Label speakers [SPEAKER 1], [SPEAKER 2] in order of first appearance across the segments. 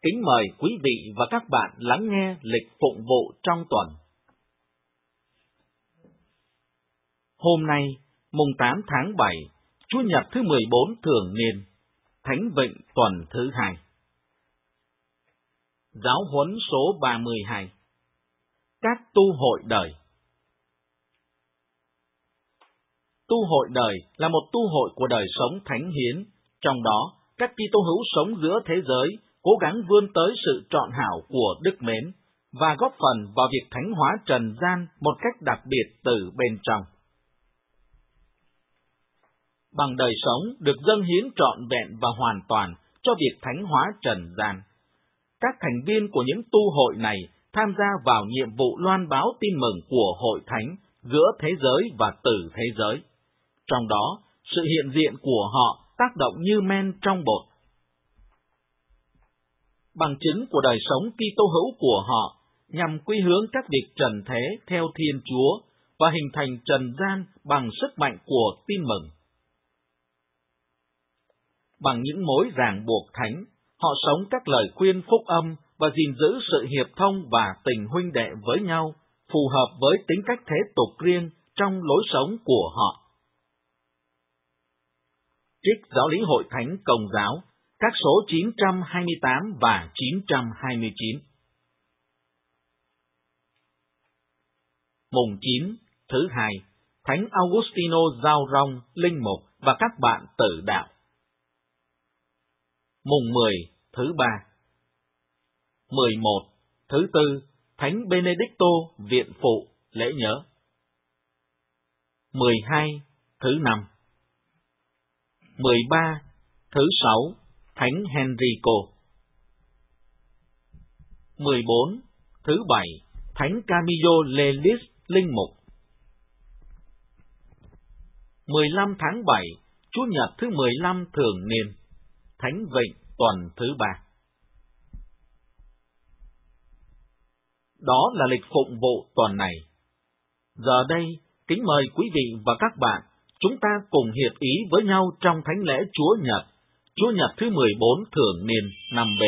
[SPEAKER 1] Kính mời quý vị và các bạn lắng nghe lịch phụng vụ trong tuần. Hôm nay, mùng 8 tháng 7, Chủ nhật thứ 14 thường niên, Thánh Vịnh tuần thứ 2. Giáo huấn số 32. Các tu hội đời. Tu hội đời là một tu hội của đời sống thánh hiến, trong đó các Kitô hữu sống giữa thế giới cố gắng vươn tới sự trọn hảo của đức mến và góp phần vào việc thánh hóa trần gian một cách đặc biệt từ bên trong. Bằng đời sống được dâng hiến trọn vẹn và hoàn toàn cho việc thánh hóa trần gian, các thành viên của những tu hội này tham gia vào nhiệm vụ loan báo tin mừng của hội thánh giữa thế giới và từ thế giới. Trong đó, sự hiện diện của họ tác động như men trong bột. Bằng chứng của đời sống Kitô hữu của họ nhằm quy hướng các việc trần thế theo Thiên Chúa và hình thành trần gian bằng sức mạnh của tin mừng. Bằng những mối ràng buộc thánh, họ sống các lời khuyên phúc âm và gìn giữ sự hiệp thông và tình huynh đệ với nhau, phù hợp với tính cách thế tục riêng trong lối sống của họ. Trích Giáo lý Hội Thánh Công giáo, các số 928 và 929. Mùng 9, thứ 2, Thánh Augustino Giao Rong, linh mục và các bạn tử đạo. Mùng 10, thứ 3. 11, thứ 4, Thánh Benedicto viện phụ, lễ nhớ. 12, thứ 5. 13, thứ 6, Thánh Henrico. 14, thứ 7, Thánh Camillo Lelis, linh mục. 15 tháng 7, Chủ nhật thứ 15 thường niên, Thánh Vịnh tuần thứ 3. Đó là lịch phụng vụ tuần này. Giờ đây, kính mời quý vị và các bạn, chúng ta cùng hiệp ý với nhau trong thánh lễ Chúa Nhật thứ 14 thường niên năm B.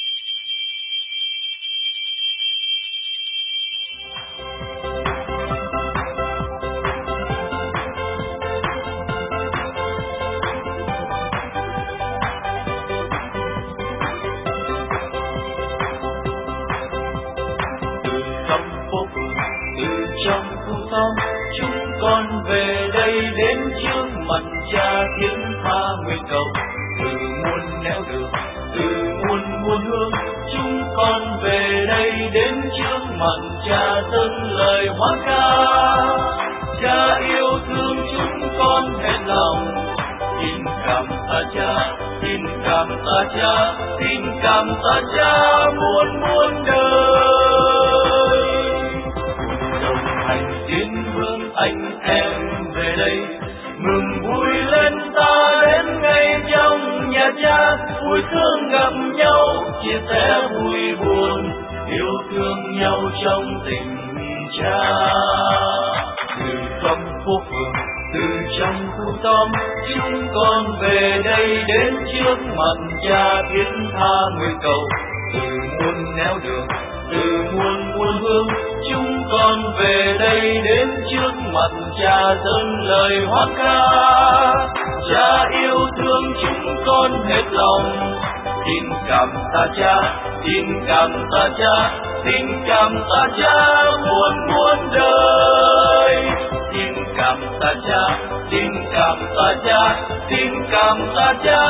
[SPEAKER 2] Con về đây đến trước mặt Cha thiết tha nguyện cầu, từ muôn nẻo đường, từ muôn hương, chúng con về đây đến trước mặt Cha dâng lời hoan ca. Cha yêu thương chúng con hết lòng, xin cảm tạ Cha, xin cảm tạ Cha, xin cảm tạ Cha muôn đời. Đồng hành tiến hướng anh em về đây, mừng vui lên ta đến ngay trong nhà Cha, vui thương gặp nhau, chia sẻ vui buồn, yêu thương nhau trong tình Cha. Từ khắp phố phường, từ trong khu xóm, chúng con về đây đến trước mặt Cha thiết tha nguyện cầu, từ muôn nẻo đường, từ muôn hương, chúng con về đây đến trước mặt Cha dâng lời hoan ca. Cha yêu thương chúng con hết lòng, xin cảm tạ Cha, xin cảm tạ Cha, xin cảm tạ Cha muôn đời. Xin cảm tạ Cha, xin cảm tạ Cha, xin cảm tạ Cha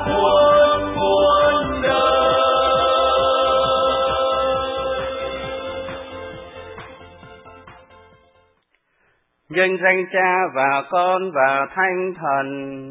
[SPEAKER 2] muôn đời.
[SPEAKER 3] Nhân danh Cha và Con và Thánh Thần.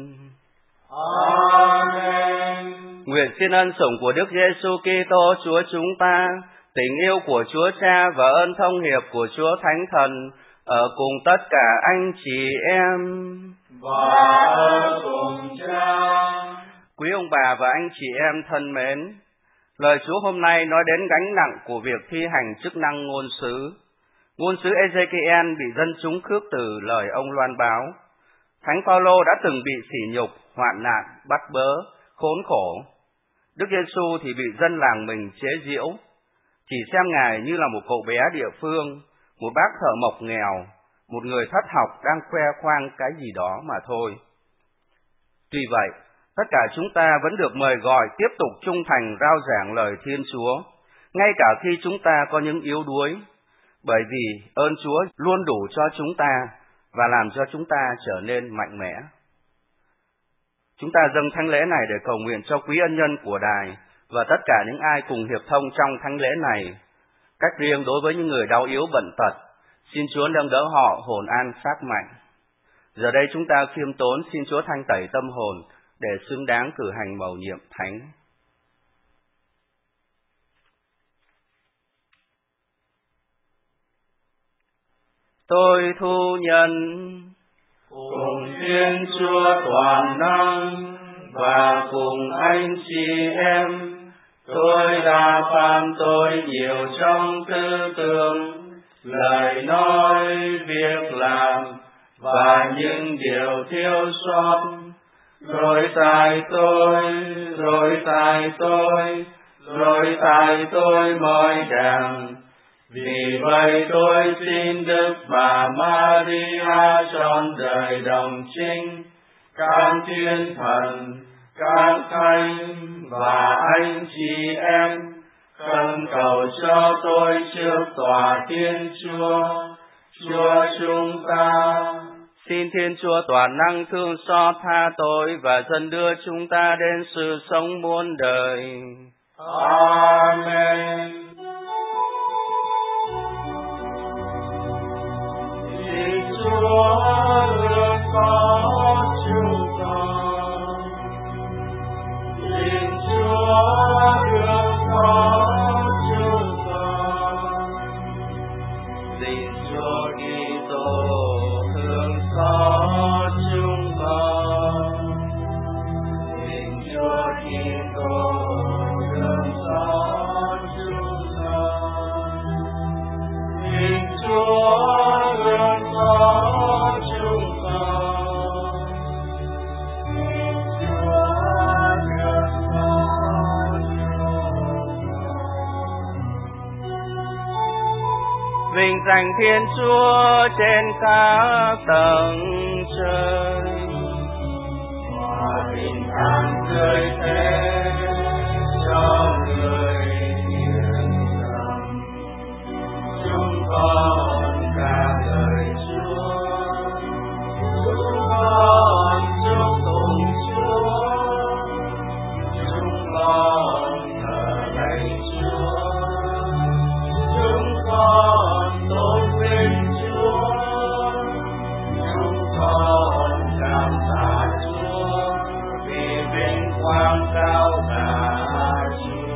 [SPEAKER 2] Amen.
[SPEAKER 3] Nguyện xin ân sủng của Đức Giêsu Kitô Chúa chúng ta, tình yêu của Chúa Cha và ơn thông hiệp của Chúa Thánh Thần ở cùng tất cả anh chị em
[SPEAKER 2] và ở cùng Cha.
[SPEAKER 3] Quý ông bà và anh chị em thân mến, lời Chúa hôm nay nói đến gánh nặng của việc thi hành chức năng ngôn sứ. Ngôn sứ Ezekiel bị dân chúng khước từ lời ông loan báo. Thánh Phaolô đã từng bị sỉ nhục, hoạn nạn, bắt bớ, khốn khổ. Đức Giêsu thì bị dân làng mình chế giễu, chỉ xem Ngài như là một cậu bé địa phương, một bác thợ mộc nghèo, một người thất học đang khoe khoang cái gì đó mà thôi. Tuy vậy, tất cả chúng ta vẫn được mời gọi tiếp tục trung thành rao giảng lời Thiên Chúa, ngay cả khi chúng ta có những yếu đuối, bởi vì ơn Chúa luôn đủ cho chúng ta và làm cho chúng ta trở nên mạnh mẽ. Chúng ta dâng thánh lễ này để cầu nguyện cho quý ân nhân của đài và tất cả những ai cùng hiệp thông trong thánh lễ này. Cách riêng đối với những người đau yếu bệnh tật, xin Chúa nâng đỡ họ hồn an xác mạnh. Giờ đây chúng ta khiêm tốn xin Chúa thanh tẩy tâm hồn để xứng đáng cử hành mầu nhiệm thánh. Tôi thu nhận
[SPEAKER 2] cùng Thiên Chúa toàn năng và cùng anh chị em, tôi đã phạm tội nhiều trong tư tưởng, lời nói, việc làm và những điều thiếu sót. Rồi tại tôi mọi đàng. Vì vậy tôi xin Đức Bà Maria trọn đời đồng trinh, các thiên thần, các thánh và anh chị em, khẩn cầu cho tôi trước tòa Thiên Chúa, Chúa chúng ta.
[SPEAKER 3] Xin Thiên Chúa toàn năng thương xót tha tội và dần đưa chúng ta đến sự sống muôn đời.
[SPEAKER 2] Amen. Xin Chúa ơn có chúng con. Xin Chúa ơn có chúng con. Xin Chúa Kitô thương xót chúng con. Xin Chúa Kitô thương xót chúng con. Xin Chúa thương xót chúng con. Xin Chúa thương xót chúng con.
[SPEAKER 3] Vinh danh Thiên Chúa trên các tầng trời,
[SPEAKER 2] Hòa bình an tươi thế cho người thiện tâm. Chúng con ca lời Chúa, chúng con chúc tụng Chúa, chúng con thờ lạy Chúa, chúng con tôn vinh Chúa, chúng con cảm tạ Chúa vì vinh quang cao cả Chúa.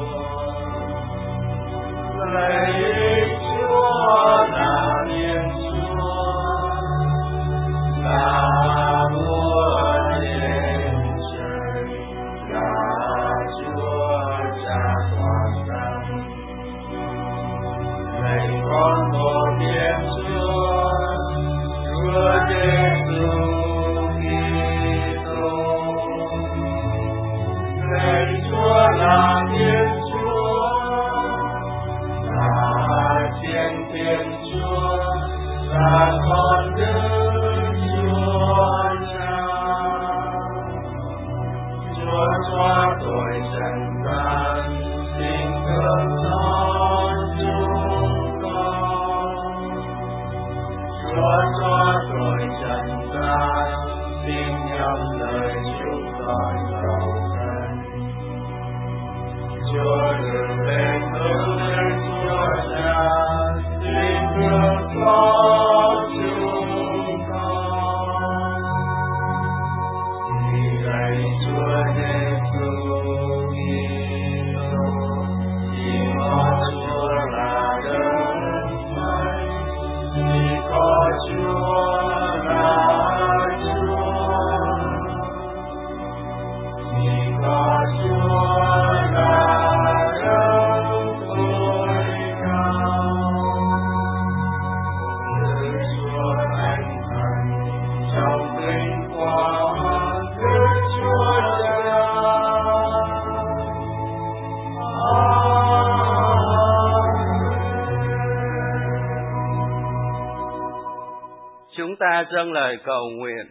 [SPEAKER 3] chúng ta dâng lời cầu nguyện.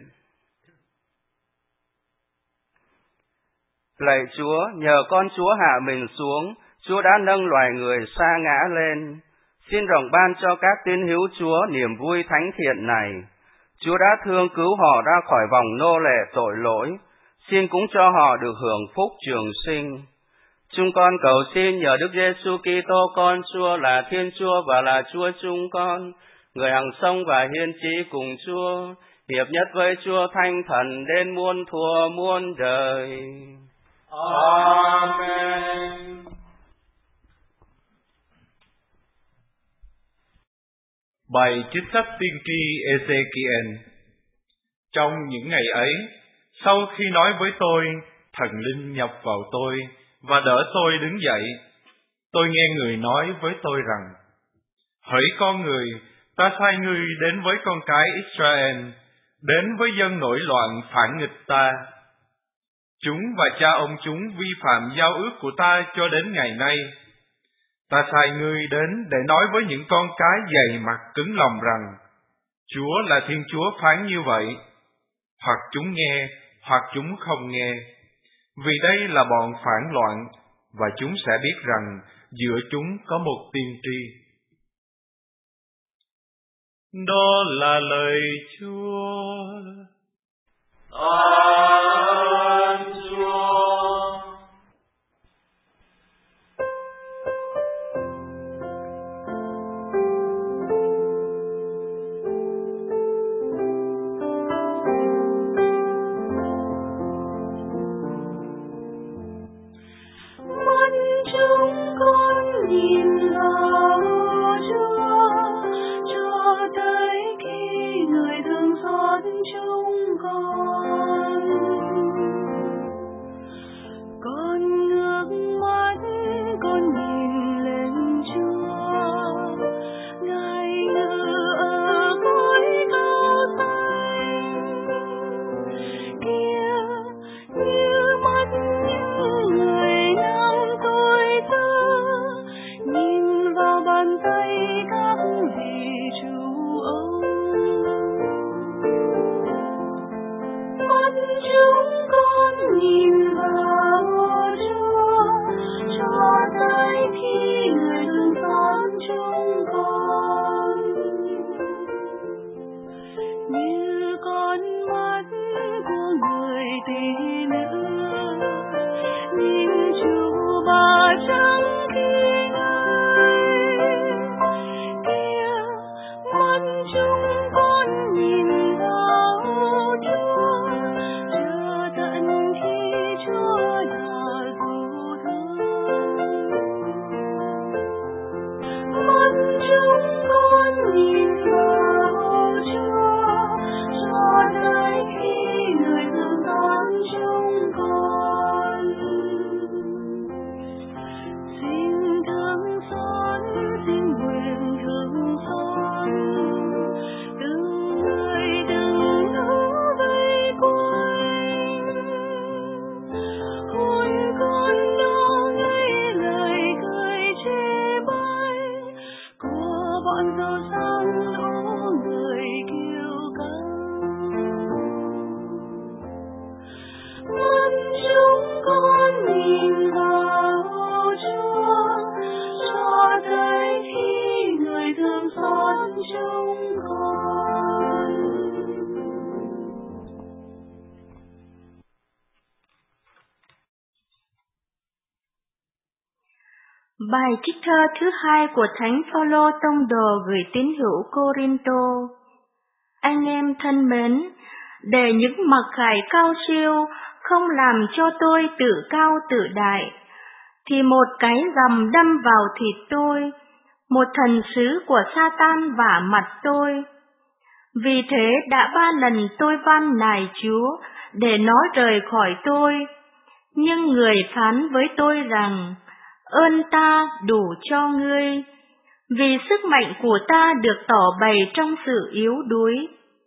[SPEAKER 3] Lạy Chúa, nhờ con Chúa hạ mình xuống, Chúa đã nâng loài người sa ngã lên. Xin rộng ban cho các tín hữu Chúa niềm vui thánh thiện này. Chúa đã thương cứu họ ra khỏi vòng nô lệ tội lỗi. Xin cũng cho họ được hưởng phúc trường sinh. Chúng con cầu xin nhờ Đức Giêsu Kitô con Chúa là Thiên Chúa và là Chúa chúng con, người hằng sống và hiên chí cùng Chúa, hiệp nhất với Chúa Thánh Thần đến muôn thuở muôn đời.
[SPEAKER 2] Amen.
[SPEAKER 4] Bài trích sách tiên tri Ezekiel. Trong những ngày ấy, sau khi nói với tôi, thần linh nhập vào tôi và đỡ tôi đứng dậy. Tôi nghe người nói với tôi rằng: Hỡi con người, ta sai ngươi đến với con cái Israel, đến với dân nổi loạn phản nghịch ta. Chúng và cha ông chúng vi phạm giao ước của ta cho đến ngày nay. Ta sai ngươi đến để nói với những con cái dày mặt cứng lòng rằng: Chúa là Thiên Chúa phán như vậy. Hoặc chúng nghe, hoặc chúng không nghe. Vì đây là bọn phản loạn, và chúng sẽ biết rằng giữa chúng có một tiên tri. Đó là lời Chúa.
[SPEAKER 2] Ơn Chúa.
[SPEAKER 5] Bài trích thơ thứ 2 của Thánh Phaolô tông đồ gửi tín hữu Cô-rin-tô. Anh em thân mến, để những mặc khải cao siêu không làm cho tôi tự cao tự đại, thì một cái rằm đâm vào thịt tôi, một thần sứ của Sa-tan vả mặt tôi. Vì thế đã 3 lần tôi van nài Chúa để nó rời khỏi tôi, nhưng người phán với tôi rằng: ơn ta đủ cho ngươi, vì sức mạnh của ta được tỏ bày trong sự yếu đuối.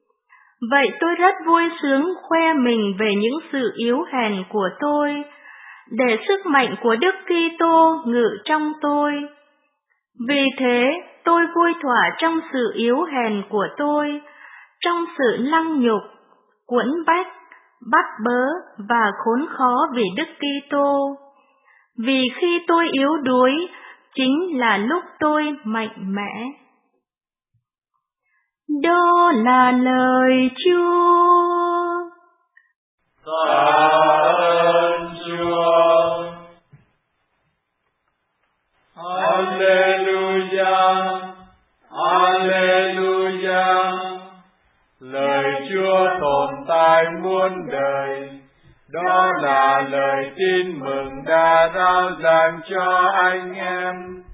[SPEAKER 5] Vậy tôi rất vui sướng khoe mình về những sự yếu hèn của tôi, để sức mạnh của Đức Kitô ngự trong tôi. Vì thế tôi vui thỏa trong sự yếu hèn của tôi, trong sự lăng nhục, quẫn bách, bắt bớ và khốn khó vì Đức Kitô. Vì khi tôi yếu đuối, chính là lúc tôi mạnh mẽ. Đó là lời Chúa.
[SPEAKER 2] Tạ ơn Chúa. Alleluia, Alleluia. Lời Chúa tồn tại muôn đời, đó là lời tin mừng đã rao giảng cho anh em.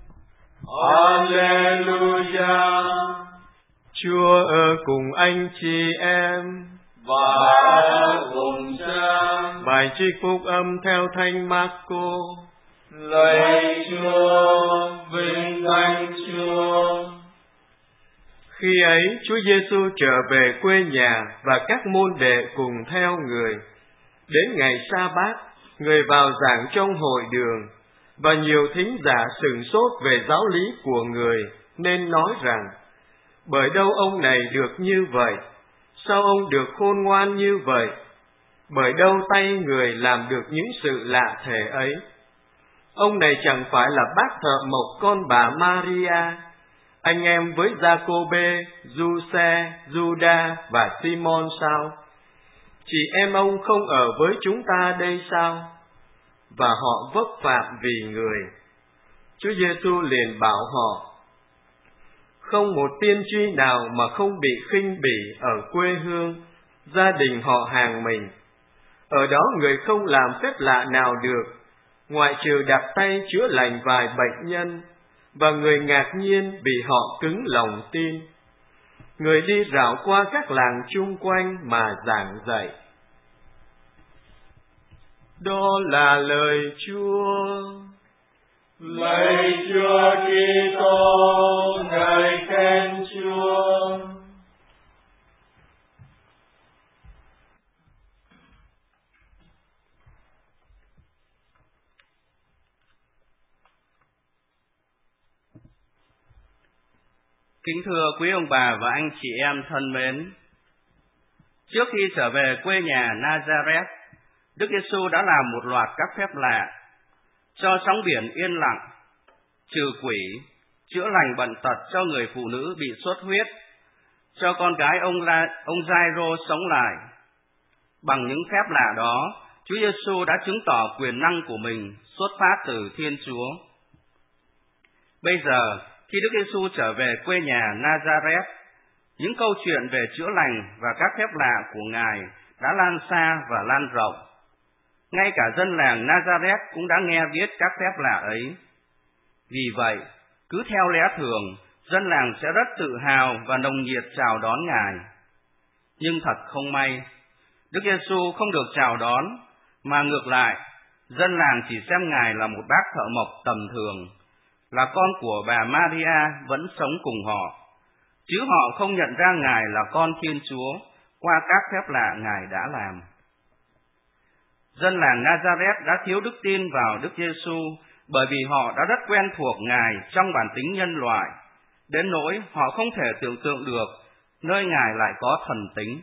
[SPEAKER 2] Alleluia.
[SPEAKER 6] Chúa ở cùng anh chị em
[SPEAKER 2] và ở cùng Cha.
[SPEAKER 6] Bài trích phúc âm theo Thánh Mác-cô.
[SPEAKER 2] Lạy Chúa, vinh danh Chúa.
[SPEAKER 6] Khi ấy, Chúa Giêsu trở về quê nhà và các môn đệ cùng theo người. Đến ngày Sa-bát, người vào giảng trong hội đường, và nhiều thính giả sửng sốt về giáo lý của người, nên nói rằng: bởi đâu ông này được như vậy? Sao ông được khôn ngoan như vậy? Bởi đâu tay người làm được những sự lạ thể ấy? Ông này chẳng phải là bác thợ mộc con bà Maria, anh em với Gia-cô-bê, Giuse, Giuđa và Simon sao? Chị em ông không ở với chúng ta đây sao? Và họ vấp phạm vì người. Chúa Giêsu liền bảo họ: không một tiên tri nào mà không bị khinh bỉ ở quê hương, gia đình họ hàng mình. Ở đó người không làm phép lạ nào được, ngoại trừ đặt tay chữa lành vài bệnh nhân, và người ngạc nhiên vì họ cứng lòng tin. Người đi rảo qua các làng chung quanh mà giảng dạy. Đó là lời Chúa.
[SPEAKER 2] Lạy Chúa Kitô, ngợi khen Chúa.
[SPEAKER 3] Kính thưa quý ông bà và anh chị em thân mến, trước khi trở về quê nhà Nazareth, Đức Giêsu đã làm một loạt các phép lạ, cho sóng biển yên lặng, trừ quỷ, chữa lành bệnh tật cho người phụ nữ bị xuất huyết, cho con gái ông Giai-rô sống lại. Bằng những phép lạ đó, Chúa Giêsu đã chứng tỏ quyền năng của mình xuất phát từ Thiên Chúa. Bây giờ, khi Đức Giêsu trở về quê nhà Nazareth, những câu chuyện về chữa lành và các phép lạ của Ngài đã lan xa và lan rộng. Ngay cả dân làng Nazareth cũng đã nghe biết các phép lạ ấy. Vì vậy, cứ theo lẽ thường, dân làng sẽ rất tự hào và nồng nhiệt chào đón Ngài. Nhưng thật không may, Đức Giêsu không được chào đón, mà ngược lại, dân làng chỉ xem Ngài là một bác thợ mộc tầm thường, là con của bà Maria vẫn sống cùng họ, chứ họ không nhận ra Ngài là con Thiên Chúa qua các phép lạ Ngài đã làm. Dân làng Nazareth đã thiếu đức tin vào Đức Giêsu bởi vì họ đã rất quen thuộc Ngài trong bản tính nhân loại, đến nỗi họ không thể tưởng tượng được nơi Ngài lại có thần tính.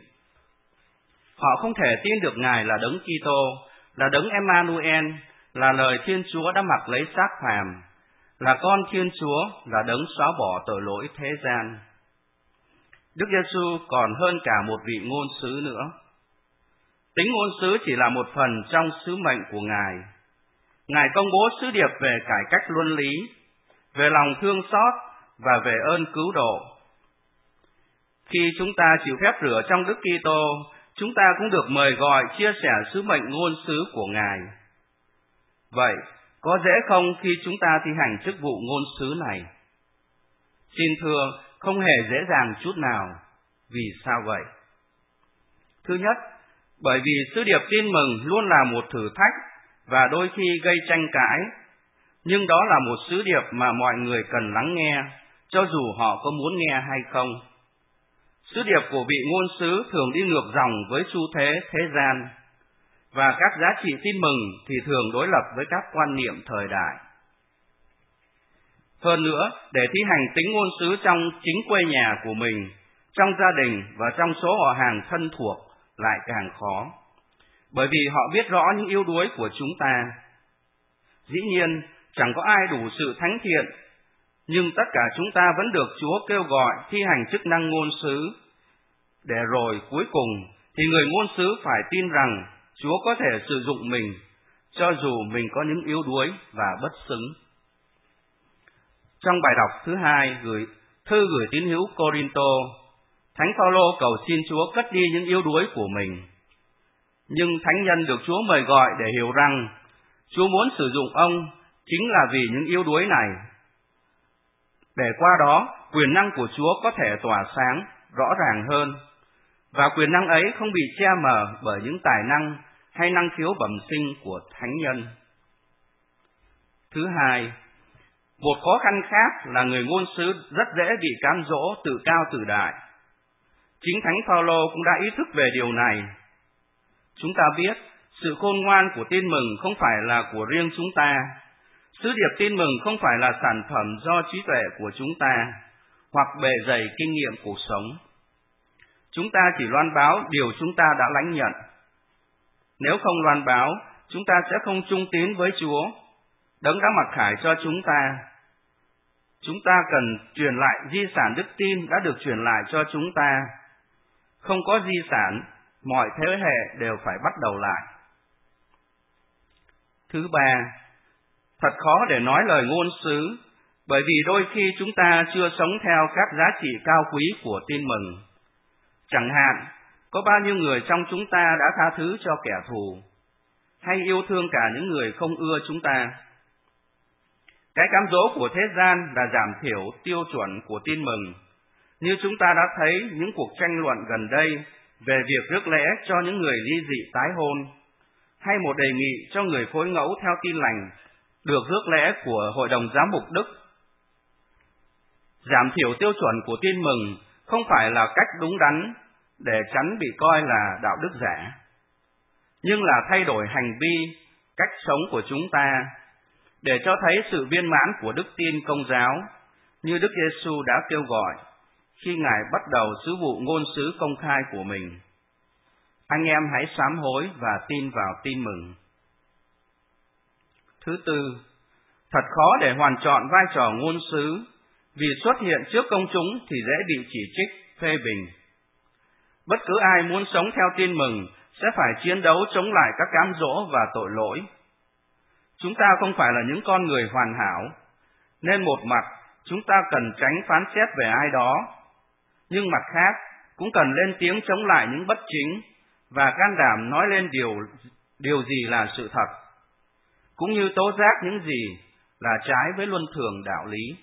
[SPEAKER 3] Họ không thể tin được Ngài là Đấng Kitô, là Đấng Emmanuel, là lời Thiên Chúa đã mặc lấy xác phàm, là con Thiên Chúa, là Đấng xóa bỏ tội lỗi thế gian. Đức Giêsu còn hơn cả một vị ngôn sứ nữa. Tính ngôn sứ chỉ là một phần trong sứ mệnh của Ngài. Ngài công bố sứ điệp về cải cách luân lý, về lòng thương xót và về ơn cứu độ. Khi chúng ta chịu phép rửa trong Đức Kitô, chúng ta cũng được mời gọi chia sẻ sứ mệnh ngôn sứ của Ngài. Vậy, có dễ không khi chúng ta thi hành chức vụ ngôn sứ này? Xin thưa, không hề dễ dàng chút nào. Vì sao vậy? Thứ nhất, bởi vì sứ điệp tin mừng luôn là một thử thách và đôi khi gây tranh cãi, nhưng đó là một sứ điệp mà mọi người cần lắng nghe, cho dù họ có muốn nghe hay không. Sứ điệp của vị ngôn sứ thường đi ngược dòng với xu thế thế gian, và các giá trị tin mừng thì thường đối lập với các quan niệm thời đại. Hơn nữa, để thi hành tính ngôn sứ trong chính quê nhà của mình, trong gia đình và trong số họ hàng thân thuộc lại càng khó, bởi vì họ biết rõ những yếu đuối của chúng ta. Dĩ nhiên, chẳng có ai đủ sự thánh thiện, nhưng tất cả chúng ta vẫn được Chúa kêu gọi thi hành chức năng ngôn sứ, để rồi cuối cùng thì người ngôn sứ phải tin rằng Chúa có thể sử dụng mình, cho dù mình có những yếu đuối và bất xứng. Trong bài đọc thứ 2 thư gửi tín hữu Cô-rin-tô, Thánh Phaolô cầu xin Chúa cất đi những yếu đuối của mình. Nhưng thánh nhân được Chúa mời gọi để hiểu rằng Chúa muốn sử dụng ông chính là vì những yếu đuối này, để qua đó quyền năng của Chúa có thể tỏa sáng rõ ràng hơn, và quyền năng ấy không bị che mờ bởi những tài năng hay năng khiếu bẩm sinh của thánh nhân. Thứ hai, một khó khăn khác là người ngôn sứ rất dễ bị cám dỗ tự cao tự đại. Chính Thánh Phaolô cũng đã ý thức về điều này. Chúng ta biết, sự khôn ngoan của tin mừng không phải là của riêng chúng ta. Sứ điệp tin mừng không phải là sản phẩm do trí tuệ của chúng ta, hoặc bề dày kinh nghiệm cuộc sống. Chúng ta chỉ loan báo điều chúng ta đã lãnh nhận. Nếu không loan báo, chúng ta sẽ không trung tín với Chúa, Đấng đã mặc khải cho chúng ta. Chúng ta cần truyền lại di sản đức tin đã được truyền lại cho chúng ta. Không có di sản, mọi thế hệ đều phải bắt đầu lại. Thứ ba, thật khó để nói lời ngôn sứ, bởi vì đôi khi chúng ta chưa sống theo các giá trị cao quý của tin mừng. Chẳng hạn, có bao nhiêu người trong chúng ta đã tha thứ cho kẻ thù, hay yêu thương cả những người không ưa chúng ta. Cái cám dỗ của thế gian là giảm thiểu tiêu chuẩn của tin mừng, như chúng ta đã thấy những cuộc tranh luận gần đây về việc rước lễ cho những người ly dị tái hôn, hay một đề nghị cho người phối ngẫu theo tin lành được rước lễ của Hội đồng Giám mục Đức. Giảm thiểu tiêu chuẩn của tin mừng không phải là cách đúng đắn để tránh bị coi là đạo đức giả, nhưng là thay đổi hành vi, cách sống của chúng ta, để cho thấy sự viên mãn của đức tin Công giáo, như Đức Giêsu đã kêu gọi khi Ngài bắt đầu sứ vụ ngôn sứ công khai của mình. Anh em hãy sám hối và tin vào tin mừng. Thứ tư, thật khó để hoàn trọn vai trò ngôn sứ, vì xuất hiện trước công chúng thì dễ bị chỉ trích, phê bình. Bất cứ ai muốn sống theo tin mừng sẽ phải chiến đấu chống lại các cám dỗ và tội lỗi. Chúng ta không phải là những con người hoàn hảo, nên một mặt chúng ta cần tránh phán xét về ai đó, nhưng mặt khác cũng cần lên tiếng chống lại những bất chính và can đảm nói lên điều gì là sự thật, cũng như tố giác những gì là trái với luân thường đạo lý.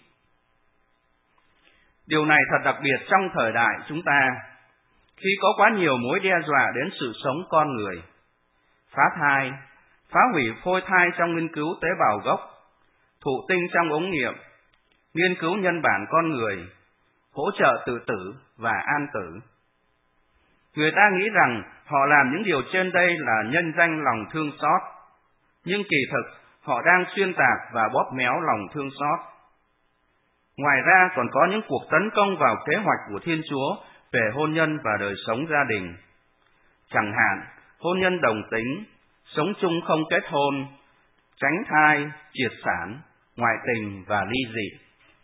[SPEAKER 3] Điều này thật đặc biệt trong thời đại chúng ta, khi có quá nhiều mối đe dọa đến sự sống con người: phá thai, phá hủy phôi thai trong nghiên cứu tế bào gốc, thụ tinh trong ống nghiệm, nghiên cứu nhân bản con người, hỗ trợ tự tử và an tử. Người ta nghĩ rằng họ làm những điều trên đây là nhân danh lòng thương xót, nhưng kỳ thực họ đang xuyên tạc và bóp méo lòng thương xót. Ngoài ra còn có những cuộc tấn công vào kế hoạch của Thiên Chúa về hôn nhân và đời sống gia đình. Chẳng hạn, hôn nhân đồng tính, sống chung không kết hôn, tránh thai, triệt sản, ngoại tình và ly dị.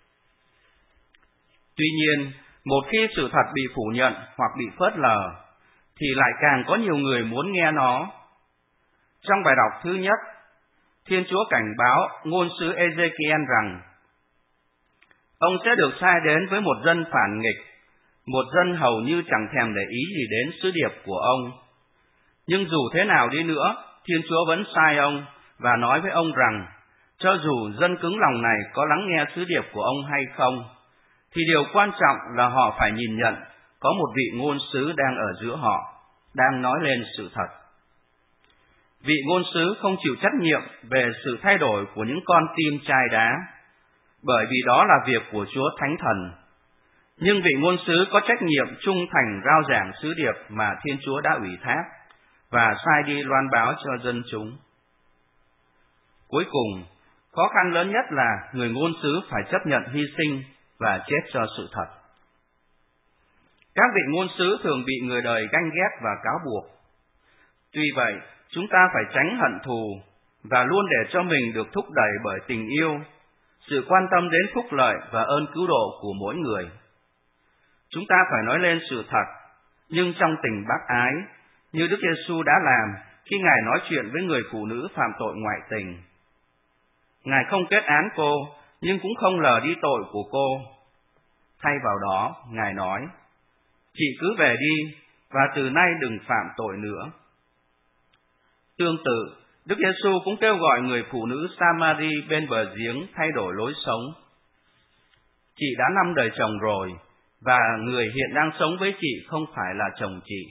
[SPEAKER 3] Tuy nhiên, một khi sự thật bị phủ nhận hoặc bị phớt lờ, thì lại càng có nhiều người muốn nghe nó. Trong bài đọc thứ nhất, Thiên Chúa cảnh báo ngôn sứ Ê-dê-ki-en rằng ông sẽ được sai đến với một dân phản nghịch, một dân hầu như chẳng thèm để ý gì đến sứ điệp của ông. Nhưng dù thế nào đi nữa, Thiên Chúa vẫn sai ông và nói với ông rằng cho dù dân cứng lòng này có lắng nghe sứ điệp của ông hay không, thì điều quan trọng là họ phải nhìn nhận có một vị ngôn sứ đang ở giữa họ, đang nói lên sự thật. Vị ngôn sứ không chịu trách nhiệm về sự thay đổi của những con tim chai đá, bởi vì đó là việc của Chúa Thánh Thần. Nhưng vị ngôn sứ có trách nhiệm trung thành rao giảng sứ điệp mà Thiên Chúa đã ủy thác và sai đi loan báo cho dân chúng. Cuối cùng, khó khăn lớn nhất là người ngôn sứ phải chấp nhận hy sinh và chết cho sự thật. Các vị ngôn sứ thường bị người đời ganh ghét và cáo buộc. Tuy vậy, chúng ta phải tránh hận thù và luôn để cho mình được thúc đẩy bởi tình yêu, sự quan tâm đến phúc lợi và ơn cứu độ của mỗi người. Chúng ta phải nói lên sự thật, nhưng trong tình bác ái, như Đức Giêsu đã làm khi Ngài nói chuyện với người phụ nữ phạm tội ngoại tình. Ngài không kết án cô, nhưng cũng không lờ đi tội của cô. Thay vào đó, Ngài nói, chị cứ về đi, và từ nay đừng phạm tội nữa. Tương tự, Đức Giêsu cũng kêu gọi người phụ nữ Samari bên bờ giếng thay đổi lối sống. Chị đã 5 đời chồng rồi, và người hiện đang sống với chị không phải là chồng chị.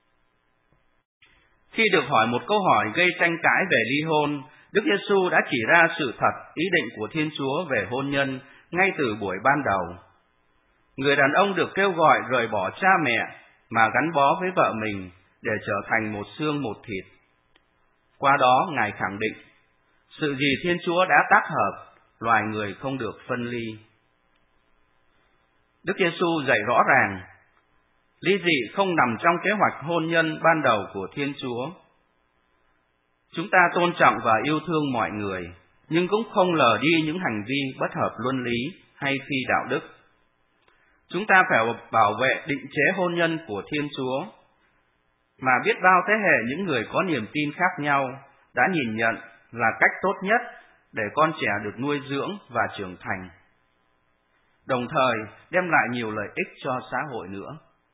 [SPEAKER 3] Khi được hỏi một câu hỏi gây tranh cãi về ly hôn, Đức Giêsu đã chỉ ra sự thật, ý định của Thiên Chúa về hôn nhân ngay từ buổi ban đầu. Người đàn ông được kêu gọi rời bỏ cha mẹ mà gắn bó với vợ mình để trở thành một xương một thịt. Qua đó, Ngài khẳng định, sự gì Thiên Chúa đã tác hợp, loài người không được phân ly. Đức Giêsu dạy rõ ràng, ly dị không nằm trong kế hoạch hôn nhân ban đầu của Thiên Chúa. Chúng ta tôn trọng và yêu thương mọi người, nhưng cũng không lờ đi những hành vi bất hợp luân lý hay phi đạo đức. Chúng ta phải bảo vệ định chế hôn nhân của Thiên Chúa, mà biết bao thế hệ những người có niềm tin khác nhau đã nhìn nhận là cách tốt nhất để con trẻ được nuôi dưỡng và trưởng thành, đồng thời đem lại nhiều lợi ích cho xã hội nữa.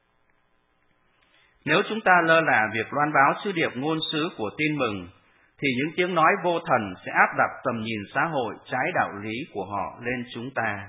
[SPEAKER 3] Nếu chúng ta lơ là việc loan báo sứ điệp ngôn sứ của tin mừng, thì những tiếng nói vô thần sẽ áp đặt tầm nhìn xã hội trái đạo lý của họ lên chúng ta.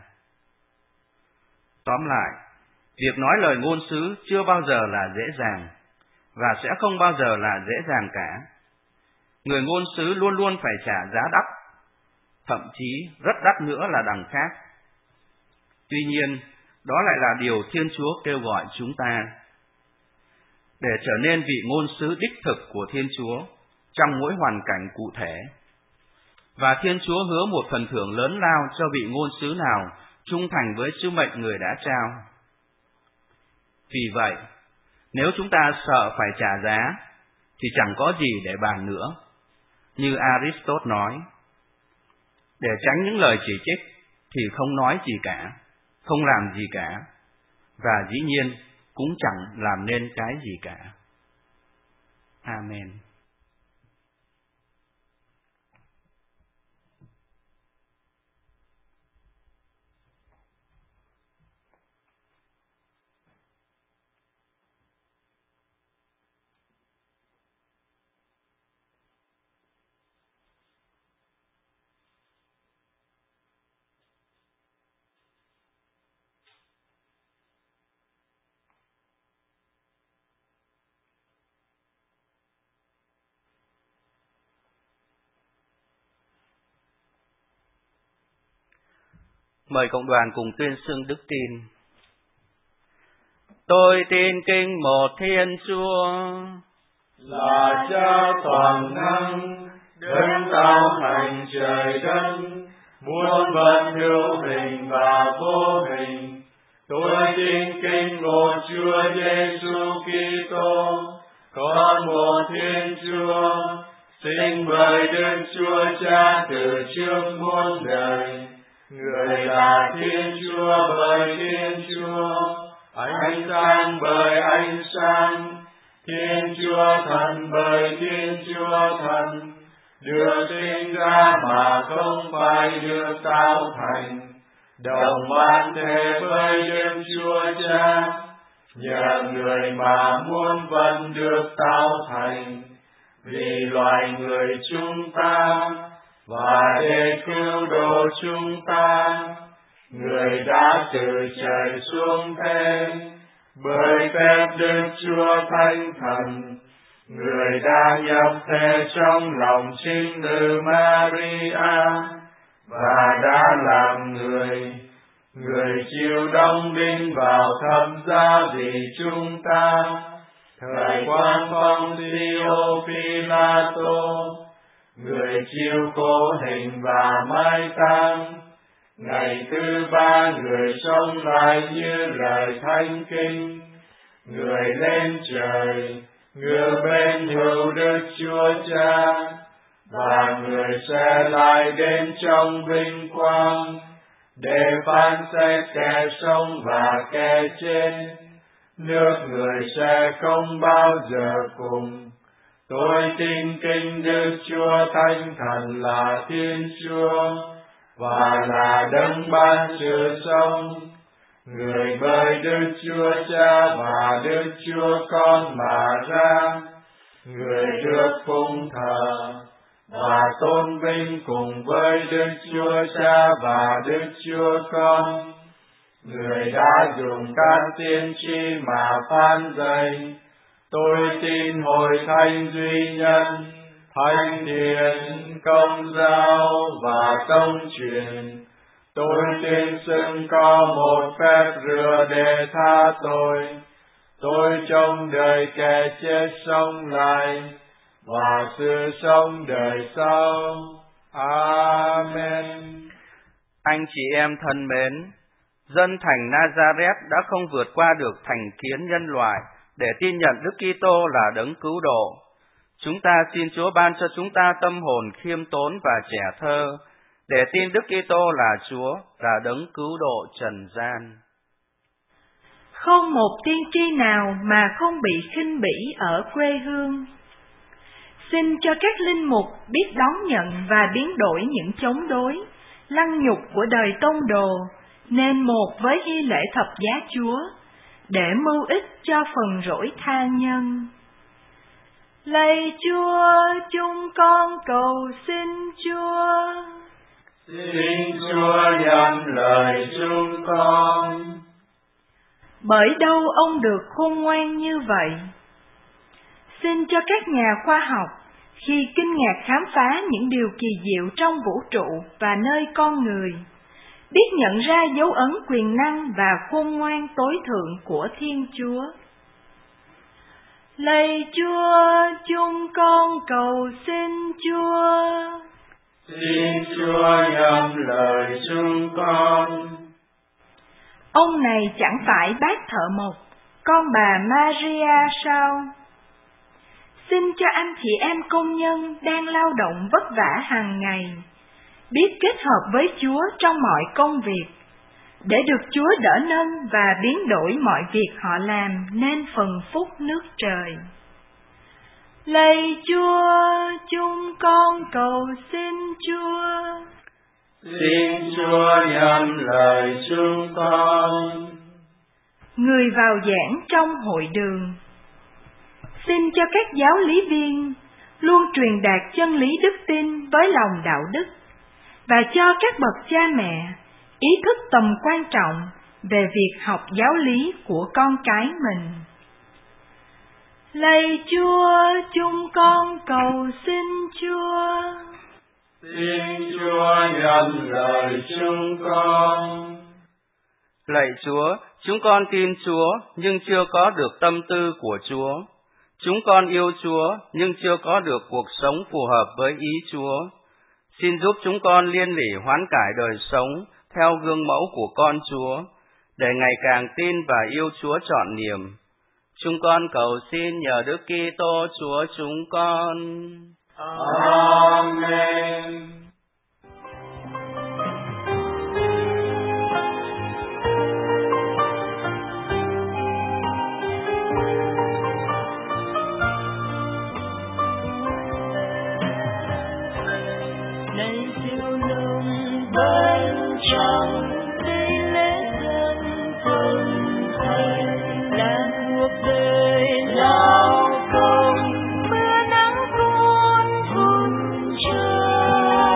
[SPEAKER 3] Tóm lại, việc nói lời ngôn sứ chưa bao giờ là dễ dàng, và sẽ không bao giờ là dễ dàng cả. Người ngôn sứ luôn luôn phải trả giá đắt, thậm chí rất đắt nữa là đằng khác. Tuy nhiên, đó lại là điều Thiên Chúa kêu gọi chúng ta. Để trở nên vị ngôn sứ đích thực của Thiên Chúa trong mỗi hoàn cảnh cụ thể. Và Thiên Chúa hứa một phần thưởng lớn lao cho vị ngôn sứ nào trung thành với sứ mệnh người đã trao. Vì vậy, nếu chúng ta sợ phải trả giá, thì chẳng có gì để bàn nữa. Như Aristotle nói, để tránh những lời chỉ trích thì không nói gì cả, không làm gì cả, và dĩ nhiên cũng chẳng làm nên cái gì cả. Amen. Mời cộng đoàn cùng tuyên xưng đức tin. Tôi tin kinh một Thiên Chúa,
[SPEAKER 2] là Cha toàn năng, đấng tạo thành trời đất, muôn vật hữu hình và vô hình. Tôi tin kinh một Chúa Giêsu Kitô, con một Thiên Chúa, sinh bởi Đức Chúa Cha từ trước muôn đời. Người là Thiên Chúa bởi Thiên Chúa, ánh sáng bởi ánh sáng, Thiên Chúa Thần bởi Thiên Chúa Thần, được sinh ra mà không phải được tạo thành, đồng bản thể với Đức Chúa Cha, nhờ người mà muôn vật được tạo thành, vì loài người chúng ta, và để cứu độ chúng ta, người đã từ trời xuống thế, bởi phép Đức Chúa Thánh Thần, người đã nhập thể trong lòng trinh nữ Maria, và đã làm người. Người chịu đóng đinh vào thập giá vì chúng ta, thời quan Pontius Pilato, người chịu khổ hình và mai táng. Ngày thứ ba người sống lại như lời Thánh Kinh, Người lên trời, ngự bên hữu Đức Chúa Cha, và người sẽ lại đến trong vinh quang, để phán xét kẻ sống và kẻ chết. Nước người sẽ không bao giờ cùng. Tôi tin kính Đức Chúa Thánh Thần là Thiên Chúa, và là đấng ban sự sống. Người bởi Đức Chúa Cha và Đức Chúa Con mà ra, người được phụng thờ và tôn vinh cùng với Đức Chúa Cha và Đức Chúa Con. Người đã dùng các tiên tri mà phán dạy. Tôi tin hội thánh duy nhân, thánh thiện, công giáo và công truyền. Tôi tin xưng có một phép rửa để tha tội. Tôi trông đợi kẻ chết sống lại, và sự sống đời sau. Amen.
[SPEAKER 3] Anh chị em thân mến, dân thành Nazareth đã không vượt qua được thành kiến nhân loại để tin nhận Đức Kitô là đấng cứu độ. Chúng ta xin Chúa ban cho chúng ta tâm hồn khiêm tốn và trẻ thơ để tin Đức Kitô là Chúa, là đấng cứu độ trần gian.
[SPEAKER 5] Không một tiên tri nào mà không bị khinh bỉ ở quê hương. Xin cho các linh mục biết đón nhận và biến đổi những chống đối, lăng nhục của đời tông đồ, nên một với nghi lễ thập giá Chúa, để mưu ích cho phần rỗi tha nhân. Lạy Chúa, chúng con cầu xin Chúa.
[SPEAKER 2] Xin Chúa nhắm lời chúng con.
[SPEAKER 5] Bởi đâu ông được khôn ngoan như vậy? Xin cho các nhà khoa học, khi kinh ngạc khám phá những điều kỳ diệu trong vũ trụ và nơi con người, biết nhận ra dấu ấn quyền năng và khôn ngoan tối thượng của Thiên Chúa. Lạy Chúa, chúng con cầu xin Chúa.
[SPEAKER 2] Xin Chúa nhắm lời chúng con.
[SPEAKER 5] Ông này chẳng phải bác thợ mộc, con bà Maria sao? Xin cho anh chị em công nhân đang lao động vất vả hàng ngày biết kết hợp với Chúa trong mọi công việc, để được Chúa đỡ nâng và biến đổi mọi việc họ làm nên phần phúc nước trời. Lạy Chúa, chúng con cầu xin Chúa.
[SPEAKER 2] Xin Chúa nhắm lời chúng con.
[SPEAKER 5] Người vào giảng trong hội đường. Xin cho các giáo lý viên luôn truyền đạt chân lý đức tin với lòng đạo đức, và cho các bậc cha mẹ ý thức tầm quan trọng về việc học giáo lý của con cái mình. Lạy Chúa, chúng con cầu xin Chúa.
[SPEAKER 2] Xin Chúa nhắm lời chúng con.
[SPEAKER 3] Lạy Chúa, chúng con tin Chúa nhưng chưa có được tâm tư của Chúa. Chúng con yêu Chúa nhưng chưa có được cuộc sống phù hợp với ý Chúa. Xin giúp chúng con liên lỉ hoán cải đời sống theo gương mẫu của con Chúa, để ngày càng tin và yêu Chúa trọn niềm. Chúng con cầu xin nhờ Đức Kitô Chúa chúng con.
[SPEAKER 2] Amen.
[SPEAKER 7] Này siêu lưng bên trong đi lễ dân thuần thành, làm cuộc đời lao công mưa nắng cuốn cuốn trời.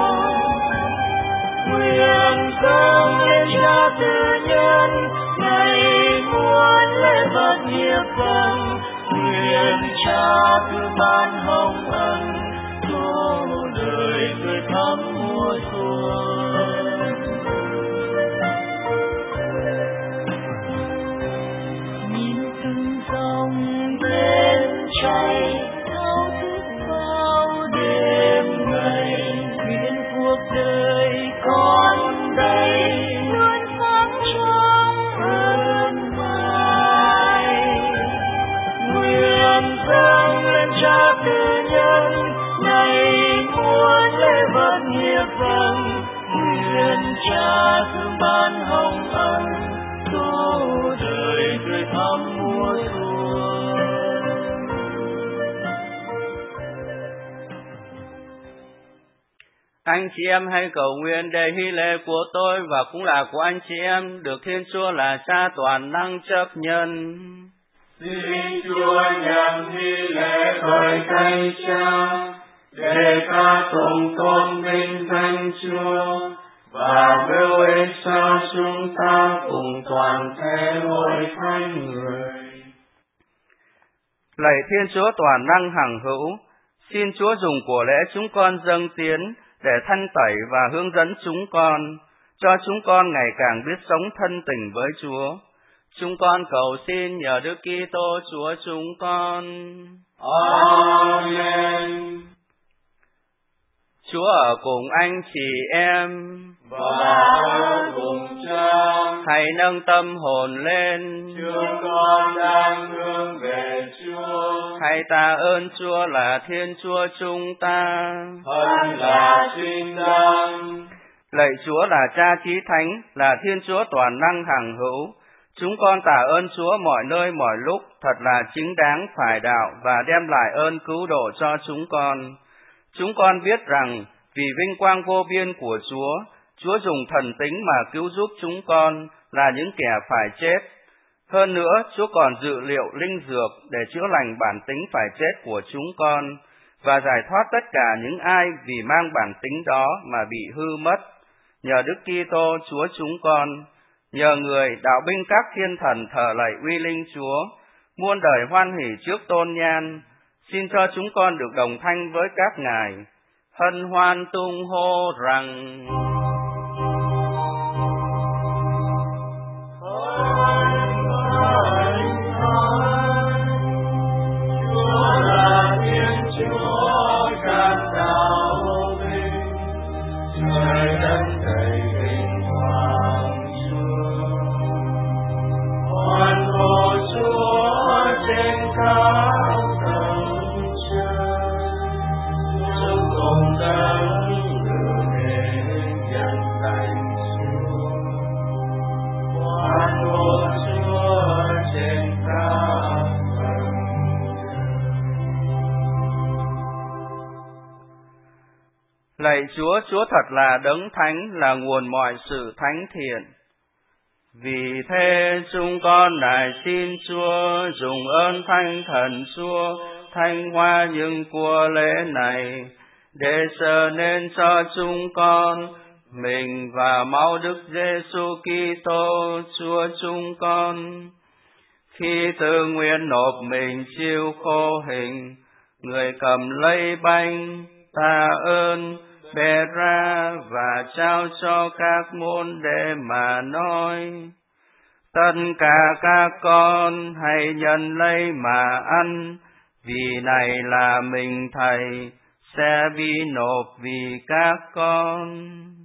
[SPEAKER 3] Anh chị em hãy cầu nguyện để hy lễ của tôi và cũng là của anh chị em được Thiên Chúa là Cha toàn năng chấp nhận.
[SPEAKER 2] Xin Chúa nhận hy lễ bởi Thánh Cha, để ca tụng tôn vinh Thánh Chúa và vêu ích cho chúng ta cùng toàn thể hội thánh người.
[SPEAKER 3] Lạy Thiên Chúa toàn năng hằng hữu, xin Chúa dùng của lễ chúng con dâng tiến để thanh tẩy và hướng dẫn chúng con, cho chúng con ngày càng biết sống thân tình với Chúa. Chúng con cầu xin nhờ Đức Kitô Chúa chúng con.
[SPEAKER 2] Amen.
[SPEAKER 3] Chúa ở cùng anh chị em
[SPEAKER 2] và ở cùng Cha.
[SPEAKER 3] Hãy nâng tâm hồn lên.
[SPEAKER 2] Chúng con đang hướng về Chúa.
[SPEAKER 3] Hãy tạ ơn Chúa là Thiên Chúa chúng ta.
[SPEAKER 2] Thật là xứng đáng.
[SPEAKER 3] Lạy Chúa là Cha Chí Thánh, là Thiên Chúa toàn năng hằng hữu. Chúng con tạ ơn Chúa mọi nơi mọi lúc, thật là chính đáng phải đạo và đem lại ơn cứu độ cho chúng con. Chúng con biết rằng vì vinh quang vô biên của Chúa dùng thần tính mà cứu giúp chúng con là những kẻ phải chết. Hơn nữa, Chúa còn dự liệu linh dược để chữa lành bản tính phải chết của chúng con và giải thoát tất cả những ai vì mang bản tính đó mà bị hư mất. Nhờ Đức Kitô Chúa chúng con, nhờ người đạo binh các thiên thần thờ lạy uy linh Chúa, muôn đời hoan hỷ trước tôn nhan, xin cho chúng con được đồng thanh với các ngài, hân hoan tung hô rằng: Lạy Chúa, Chúa thật là đấng thánh, là nguồn mọi sự thánh thiện. Vì thế chúng con lại xin Chúa dùng ơn Thánh Thần Chúa thanh hoa những của lễ này, để trở nên cho chúng con mình và máu Đức Giêsu Kitô Chúa chúng con. Khi tự nguyện nộp mình chịu khổ hình, người cầm lấy bánh tạ ơn, bẻ ra và trao cho các môn đệ mà nói: tất cả các con hãy nhận lấy mà ăn, vì này là mình Thầy sẽ bị nộp vì các con.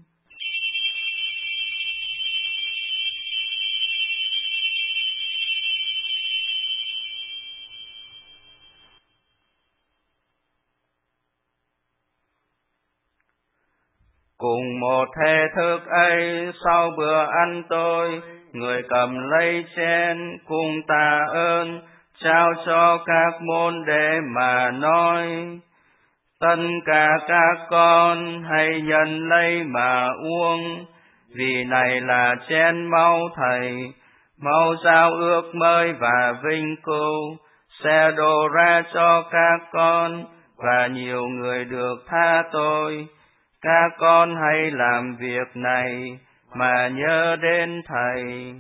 [SPEAKER 3] Cùng một thể thức ấy, sau bữa ăn tối, người cầm lấy chén cùng tạ ơn, trao cho các môn đệ mà nói: tất cả các con hãy nhận lấy mà uống, vì này là chén máu Thầy, máu giao ước mới và vinh cưu, sẽ đổ ra cho các con và nhiều người được tha tội. Các con hãy làm việc này mà nhớ đến Thầy.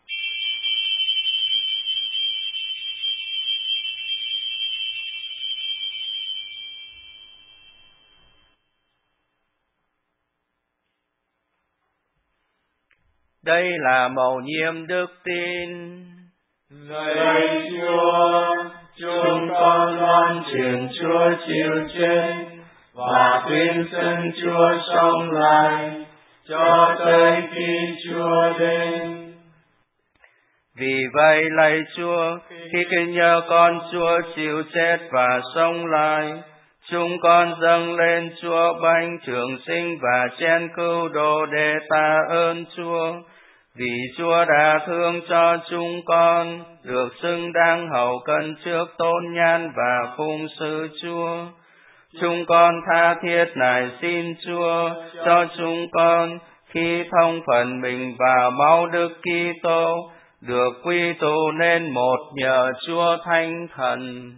[SPEAKER 3] Đây là mầu nhiệm đức tin.
[SPEAKER 2] Lạy Chúa, chúng con loan truyền Chúa chịu chết và tuyên xưng Chúa sống lại cho tới khi Chúa đến.
[SPEAKER 3] Vì vậy lạy Chúa, khi kính nhớ con Chúa chịu chết và sống lại, chúng con dâng lên Chúa bánh trường sinh và chén cứu độ để tạ ơn Chúa. Vì Chúa đã thương cho chúng con, được xứng đáng hầu cân trước tôn nhan và phụng sự Chúa. Chúng con tha thiết nài xin Chúa cho chúng con khi thông phần mình và máu Đức Kitô được quy tụ nên một nhờ Chúa Thánh Thần.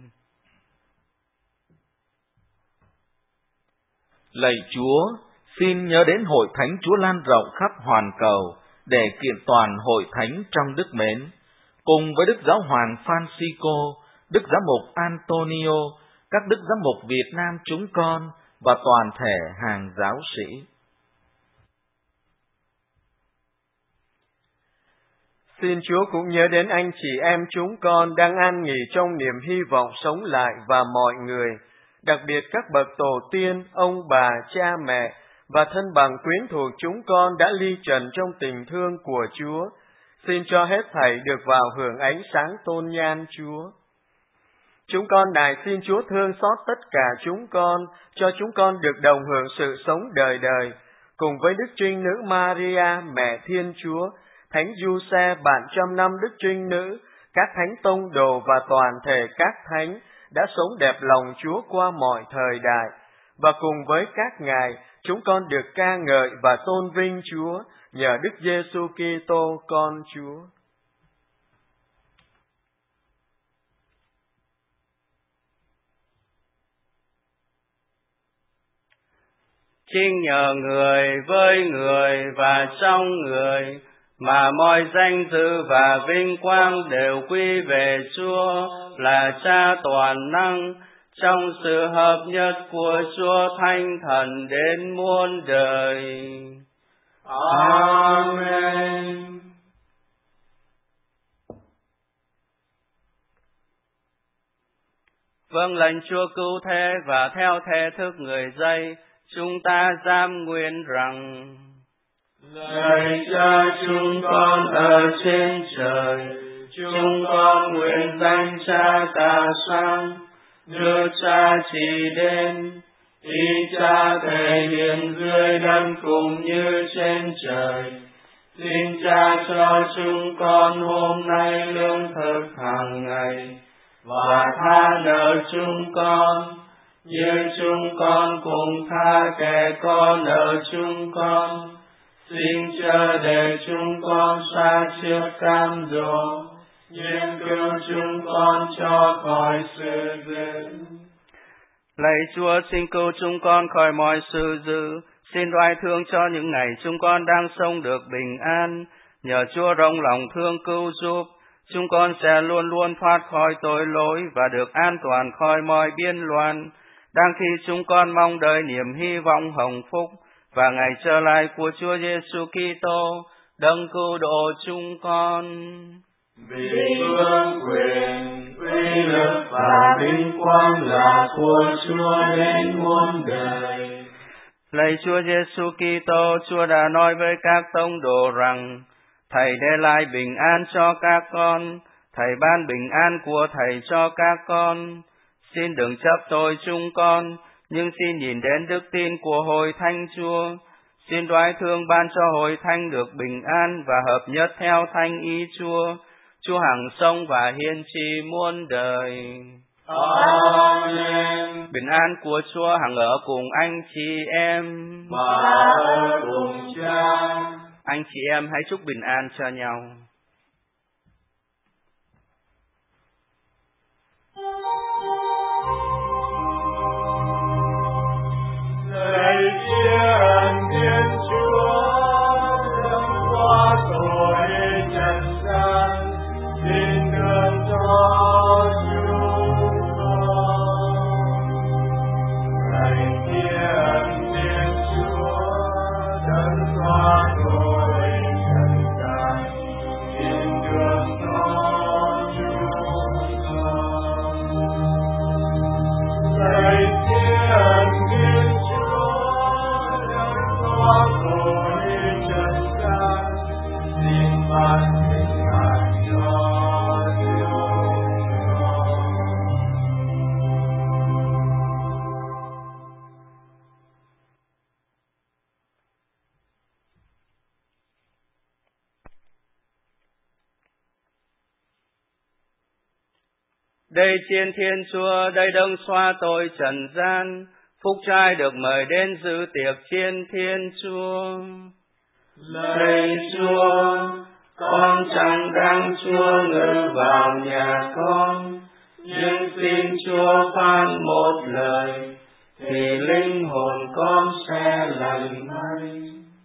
[SPEAKER 1] Lạy Chúa, xin nhớ đến hội thánh Chúa lan rộng khắp hoàn cầu để kiện toàn hội thánh trong đức mến, cùng với Đức Giáo hoàng Francisco, Đức Giám mục Antonio, các Đức Giám mục Việt Nam chúng con và toàn thể hàng giáo sĩ.
[SPEAKER 6] Xin Chúa cũng nhớ đến anh chị em chúng con đang an nghỉ trong niềm hy vọng sống lại và mọi người, đặc biệt các bậc tổ tiên, ông bà, cha mẹ và thân bằng quyến thuộc chúng con đã ly trần trong tình thương của Chúa. Xin cho hết thảy được vào hưởng ánh sáng tôn nhan Chúa. Chúng con nài xin Chúa thương xót tất cả chúng con, cho chúng con được đồng hưởng sự sống đời đời, cùng với Đức Trinh Nữ Maria, Mẹ Thiên Chúa, Thánh Giuse, bạn trăm năm Đức Trinh Nữ, các thánh tông đồ và toàn thể các thánh đã sống đẹp lòng Chúa qua mọi thời đại, và cùng với các ngài, chúng con được ca ngợi và tôn vinh Chúa nhờ Đức Giêsu Kitô con Chúa.
[SPEAKER 3] Chính nhờ người với người và trong người mà mọi danh dự và vinh quang đều quy về Chúa là Cha toàn năng, trong sự hợp nhất của Chúa Thánh Thần đến muôn đời. Amen. Vâng lệnh Chúa cứu thế và theo thể thức người dạy, chúng ta giam nguyện rằng:
[SPEAKER 2] Lạy Cha chúng con ở trên trời, chúng con nguyện danh Cha tà sáng, nước Cha chỉ đến, ý Cha thể hiện dưới đất cũng như trên trời. Xin Cha cho chúng con hôm nay lương thực hàng ngày, và tha nợ chúng con, như chúng con cũng tha kẻ có nợ chúng con. Xin chớ để chúng con sa trước cám dỗ, nhưng cứu chúng con cho khỏi sự dữ.
[SPEAKER 3] Lạy Chúa, xin cứu chúng con khỏi mọi sự dữ. Xin đoái thương cho những ngày chúng con đang sống được bình an. Nhờ Chúa rộng lòng thương cứu giúp, chúng con sẽ luôn luôn thoát khỏi tội lỗi và được an toàn khỏi mọi biên loạn. Đang khi chúng con mong đợi niềm hy vọng hồng phúc và ngày trở lại của Chúa Giêsu Kitô, đấng cứu độ chúng con.
[SPEAKER 2] Vì vương quyền, uy lực và vinh quang là của Chúa đến muôn đời.
[SPEAKER 3] Lạy Chúa Giêsu Kitô, Chúa đã nói với các tông đồ rằng: Thầy để lại bình an cho các con, Thầy ban bình an của Thầy cho các con. Xin đừng chấp tội chúng con, nhưng xin nhìn đến đức tin của hội thánh Chúa. Xin đoái thương ban cho hội thánh được bình an và hợp nhất theo thánh ý Chúa. Chúa hằng sống và hiên trì muôn đời.
[SPEAKER 2] Amen.
[SPEAKER 3] Bình an của Chúa hằng ở cùng anh chị em
[SPEAKER 2] và ở cùng Cha.
[SPEAKER 3] Anh chị em hãy chúc bình an cho nhau.
[SPEAKER 2] Lạy Thiên Thiên Chúa, đấng qua tội trần gian, xin thương cho chúng con. Lạy Thiên Thiên Chúa, đấng qua tội trần gian, xin thương cho chúng con. Lạy Thiên Thiên qua tội trần gian, xin ban bình an cho chúng con.
[SPEAKER 3] Đây Thiên Thiên Chúa, đây đấng xóa tội trần gian, Phúc trai được mời đến dự tiệc trên Thiên Chúa.
[SPEAKER 2] Lạy Chúa, con chẳng đáng Chúa ngự vào nhà con, nhưng xin Chúa phán một lời, thì linh hồn con sẽ lành ngay.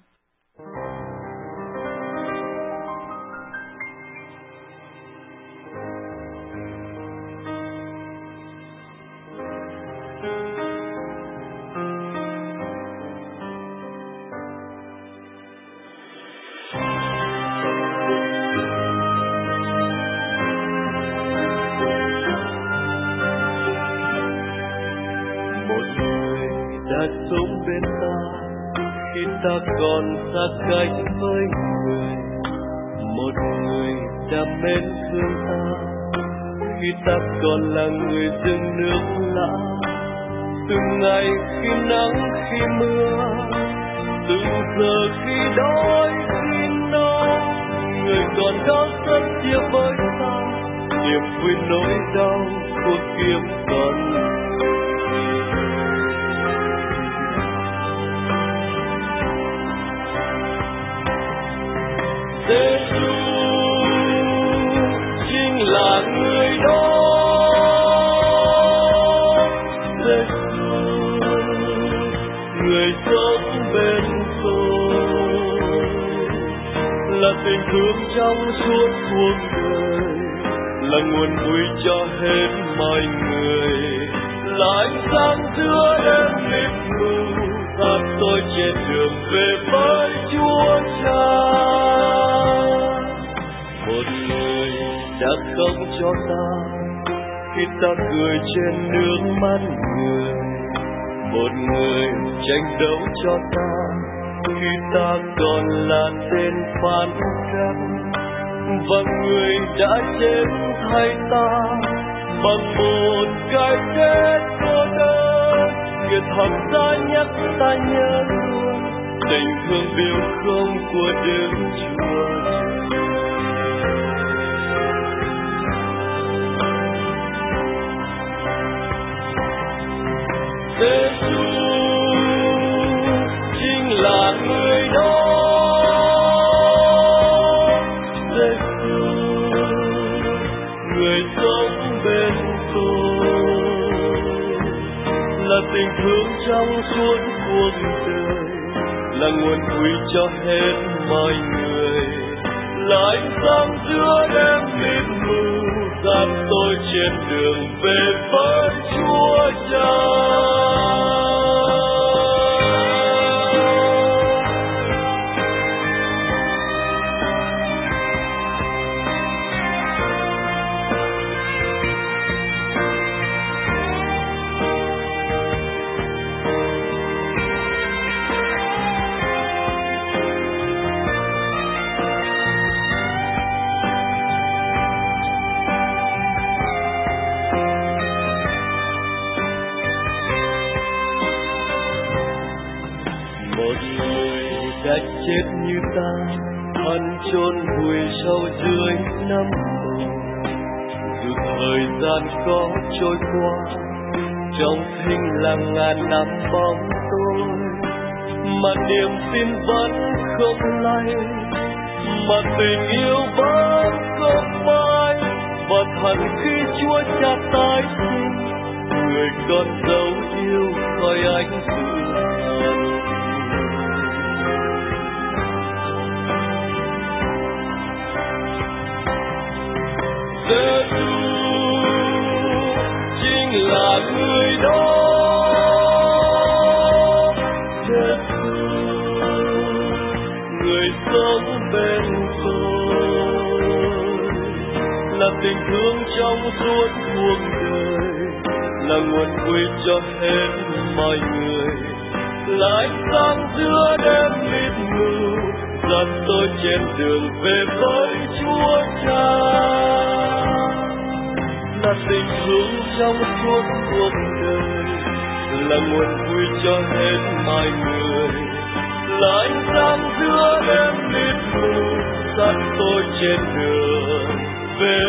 [SPEAKER 8] Sống bên ta khi ta còn xa cách với người, một người đã mến thương ta khi ta còn là người rừng nước lã. Từng ngày khi nắng khi mưa, từng giờ khi đói khi no, người còn đó rất chia với ta niềm vui nỗi đau của kiếp còn. Giê-xu chính là người đó, Giê-xu người sống bên tôi, là tình thương trong suốt cuộc đời, là nguồn vui cho hết mọi người, là ánh sáng giữa đêm mịt mù, dắt tôi trên đường về với Chúa Cha. Một người đã khóc cho ta khi ta cười trên nước mắt người, một người tranh đấu cho ta khi ta còn là tên phản cách, và người đã chết thay ta bằng một cái chết cô đơn. Người thầm ta nhắc ta nhớ luôn tình thương biểu không của Đức Chúa. Giê-xu chính là người đó, Giê-xu người sống bên tôi, là tình thương trong suốt cuộc đời, là nguồn vui cho hết mọi người, là ánh sáng giữa đêm mịt mù, dắt tôi trên đường về với Chúa Cha. Chết như ta, thân chôn vùi sâu dưới nấm mồ. Dù thời gian có trôi qua, trong thinh lặng ngàn năm bóng tôi, mà niềm tin vẫn không lay, mà tình yêu vẫn không phai. Và thần khi Chúa Cha tái sinh, người con dấu yêu khỏi ánh dương thần. Giê-xu chính là người đó, Giê-xu người sống bên tôi, là tình thương trong suốt cuộc đời, là nguồn vui cho hết mọi người, là ánh sáng giữa đêm mịt mù, dắt tôi trên đường về với Chúa Cha. Là tình thương trong suốt cuộc đời, là nguồn vui cho hết mọi người, là ánh sáng giữa đêm mịt mù, dắt tôi trên đường về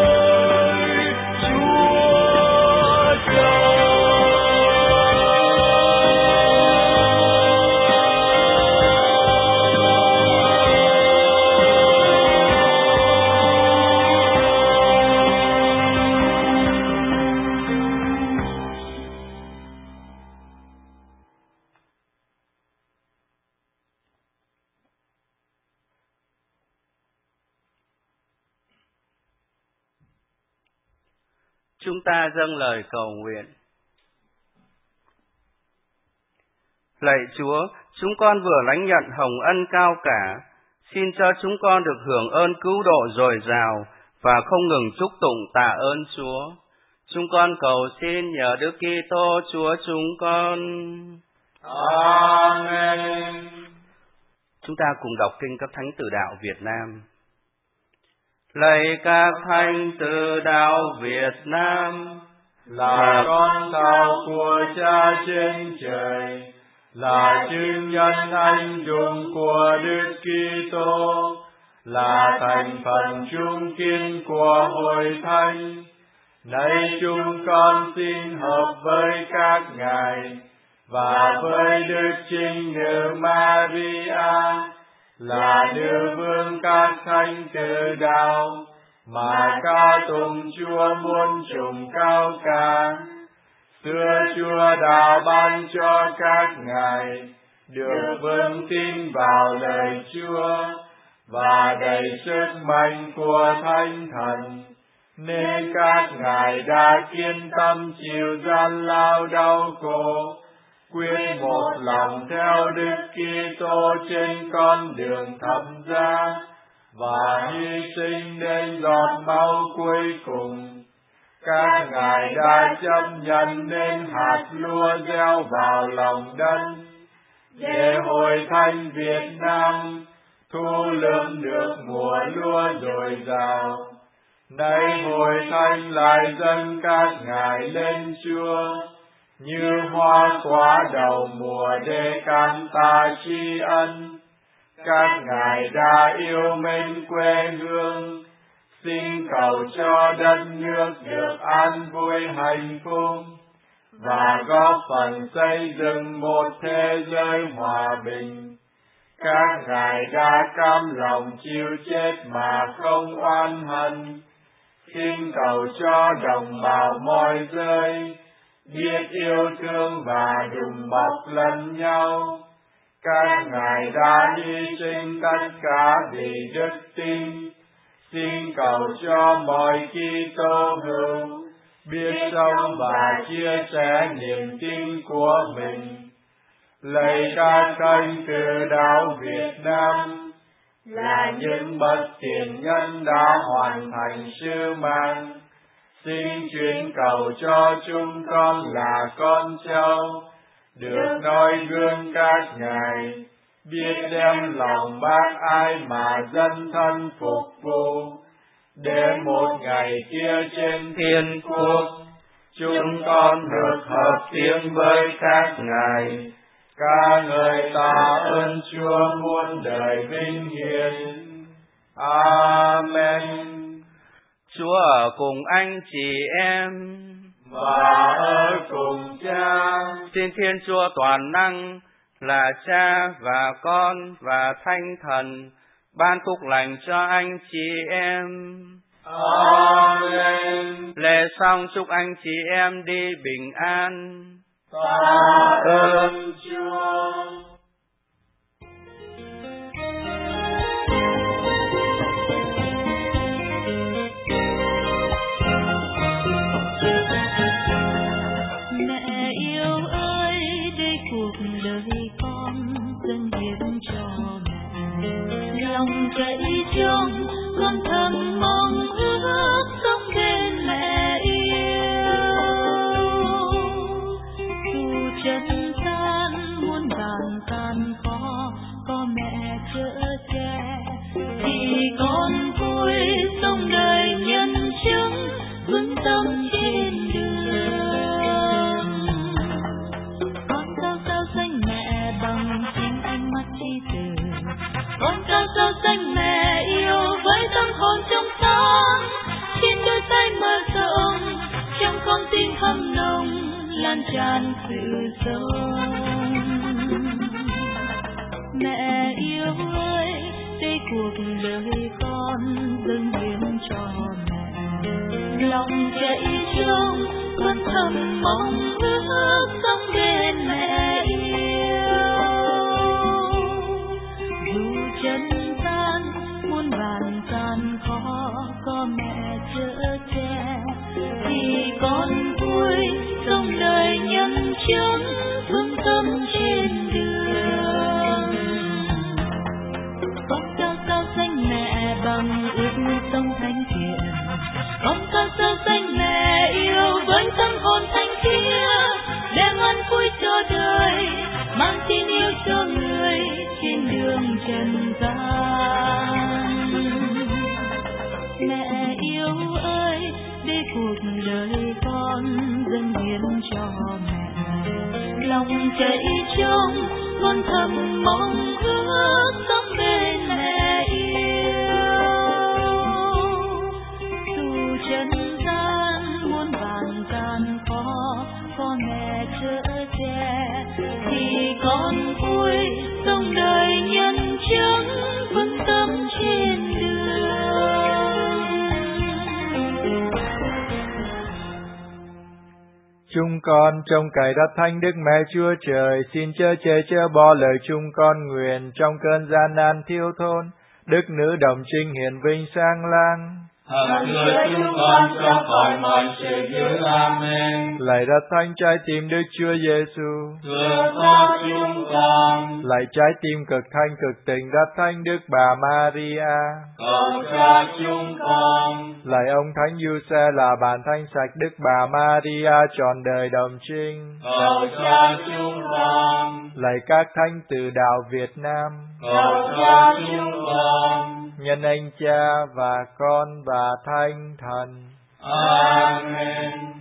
[SPEAKER 8] với Chúa Cha.
[SPEAKER 3] Chúng ta dâng lời cầu nguyện. Lạy Chúa, chúng con vừa lãnh nhận hồng ân cao cả, xin cho chúng con được hưởng ơn cứu độ dồi dào và không ngừng chúc tụng tạ ơn Chúa. Chúng con cầu xin nhờ Đức Kitô Chúa chúng con.
[SPEAKER 6] Amen.
[SPEAKER 3] Chúng ta cùng đọc kinh các thánh tử đạo Việt Nam. Lạy các thánh tử đạo Việt Nam,
[SPEAKER 6] là con sao của Cha trên trời, là chứng nhân anh dũng của Đức Kitô, là thành phần trung kiên của hội thánh. Nay chúng con xin hợp với các ngài và với Đức Trinh Nữ Maria, là nữ vương các thánh tử đạo, mà ca tụng Chúa muôn trùng cao ca. Xưa Chúa đã ban cho các ngài được vững tin vào lời Chúa và đầy sức mạnh của Thánh Thần, nên các ngài đã kiên tâm chịu gian lao đau khổ, quyết một lòng theo Đức Kitô trên con đường thập giá và hy sinh đến giọt máu cuối cùng. Các ngài đã chấp nhận nên hạt lúa gieo vào lòng đất, để hội thánh Việt Nam thu lượm được mùa lúa dồi dào. Nay hội thánh lại dâng các ngài lên Chúa, như hoa quả đầu mùa để cảm tạ tri ân. Các ngài đã yêu mến quê hương, xin cầu cho đất nước được an vui hạnh phúc và góp phần xây dựng một thế giới hòa bình. Các ngài đã cam lòng chịu chết mà không oán hận, xin cầu cho đồng bào mọi giới biết yêu thương và đùm bọc lẫn nhau. Các ngài đã hy sinh tất cả vì đức tin, xin cầu cho mọi Kitô hữu biết sống và chia sẻ niềm tin của mình. Lạy các thánh tử đạo Việt Nam, là những bậc tiền nhân đã hoàn thành sứ mạng, xin chuyển cầu cho chúng con là con cháu, được noi gương các ngài, biết đem lòng bác ái mà dấn thân phục vụ, để một ngày kia trên thiên quốc chúng con được hợp tiếng với các ngài, ca ngợi tạ ơn Chúa muôn đời vinh hiển. Amen.
[SPEAKER 3] Chúa ở cùng anh chị em
[SPEAKER 6] và ở cùng Cha.
[SPEAKER 3] Xin Thiên Chúa toàn năng là Cha và Con và Thánh Thần ban phúc lành cho anh chị em.
[SPEAKER 6] Amen.
[SPEAKER 3] Lễ xong chúc anh chị em đi bình an.
[SPEAKER 6] Tạ ơn Chúa.
[SPEAKER 7] Mẹ yêu ơi, đây cuộc đời con dâng hiến cho mẹ. Lòng chạy trông con thầm mong ước sống bên mẹ yêu. Dù chân gian muôn vàn gian khó, có mẹ chở che thì con vui sống đời nhân chứng vững tâm trên đường. Con cao sao xanh mẹ bằng chính ánh mắt tri tử, con cao sao xanh mẹ yêu với tâm hồn trong sáng, khiến đôi tay mở rộng trong con tim thầm nồng lan tràn sự sống. Mẹ yêu ơi, đây cuộc đời con dâng hiến cho mẹ. Lòng chạy trông con thầm mong ước sống bên mẹ yêu. Dù chân gian muôn vàn gian khó, có mẹ chở che thì đời con dâng hiến cho mẹ, lòng chảy trong con thầm mong ước sống bên mẹ yêu. Dù trần gian muôn vàn gian khó, có mẹ chở che thì con vui sống đời nhân chứng vững tâm trên đường.
[SPEAKER 9] Chúng con trong cậy đất thánh Đức Mẹ Chúa Trời, xin chớ chê chớ bỏ lời chúng con nguyện trong cơn gian nan thiếu thốn, Đức Nữ Đồng Trinh hiển vinh sáng lang.
[SPEAKER 2] Hằng người chúng con cho khỏi mọi sự dữ. Amen.
[SPEAKER 9] Lạy đất thánh trái tim Đức Chúa Giêsu,
[SPEAKER 2] thương xót chúng con.
[SPEAKER 9] lạy trái tim cực thanh cực tình đất thánh Đức Bà Maria,
[SPEAKER 2] Cầu cho chúng con.
[SPEAKER 9] lạy ông Thánh Giuse là bàn thanh sạch Đức Bà Maria trọn đời đồng trinh,
[SPEAKER 2] Cầu cho chúng con.
[SPEAKER 9] lạy các thánh tử đạo Việt Nam,
[SPEAKER 2] Cầu cho chúng con.
[SPEAKER 9] nhân anh Cha và Con và Thánh Thần.
[SPEAKER 2] Amen.